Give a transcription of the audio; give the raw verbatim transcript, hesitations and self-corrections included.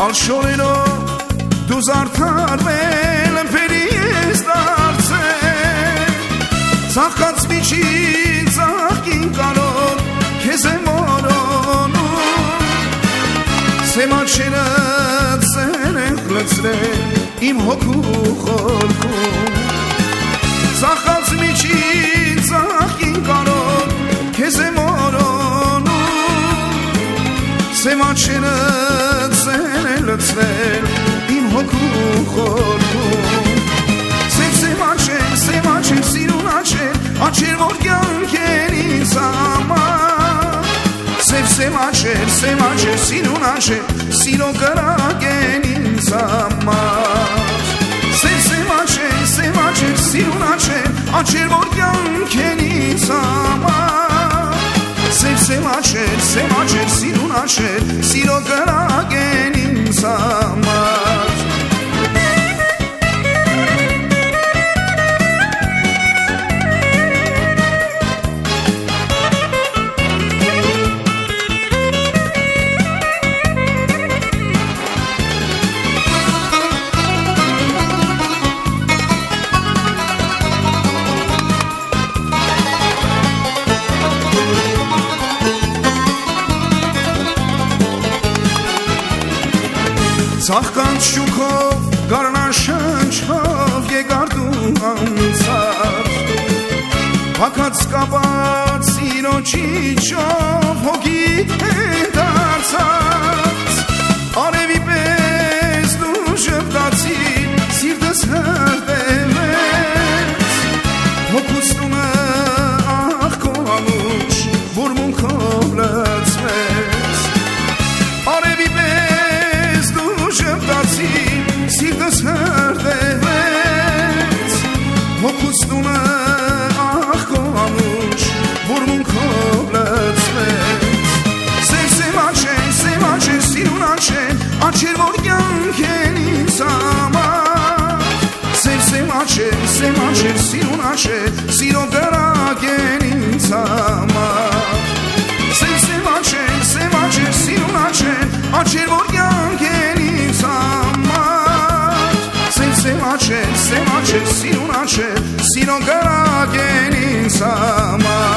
Ալշորելով դու զարդարվել եմ փերի ես դարձել Ծաղկած միջից աղկին կարոտ քեզ եմ որոնում Սեմաչերը ծեր են խլծրել իմ հոգու խորքում Ծաղկած միջից աղկին կարոտ քեզ եմ որոնում Սեմաչերը ծեր են լծրել իմ հոգու խորքում Սև սեմաչեր, սեմաչեր, սիրուն աչեր Աչեր որ կյանք են ինձ համար Սև սեմաչեր, սեմաչեր, սիրուն աչեր Սիրո կրակ են ինձ համար Սև սեմաչեր, սեմաչեր, սիրուն աչեր Աչեր որ կյանք են ինձ համար Սև սեմաչեր, սեմաչեր, սիրուն աչեր Սիրո կրակ են ինձ համար Ծաղկանց շուքով, գարնաշնչով եկար դու անցար Փակած կապած սիրո ճիճով հոգիտ է դարձած Արևի պես դու շպտացիր, սիրտս հրդեվեց Հոգուց տունը աղ քո անուշ, բուրմունքով լծվեց Արևի պես Սիրտս հրդեվեց Հոգուց տունը աղ քո անուշ Բուրմունքով լծվեց Սև սեմաչեր, սեմաչեր, սիրուն աչեր Աչեր որ կյանք են ինձ համար Սև սեմաչեր, սեմաչեր, սիրուն աչեր Սիրո կրակ են ինձ համար Սև սեմաչեր, սեմաչեր, սիրուն աչեր Աչեր որ կյանք են ինձ համար Սեմաչեր, սեմաչեր, սիրուն աչեր Սիրո կրակ են ինձ համար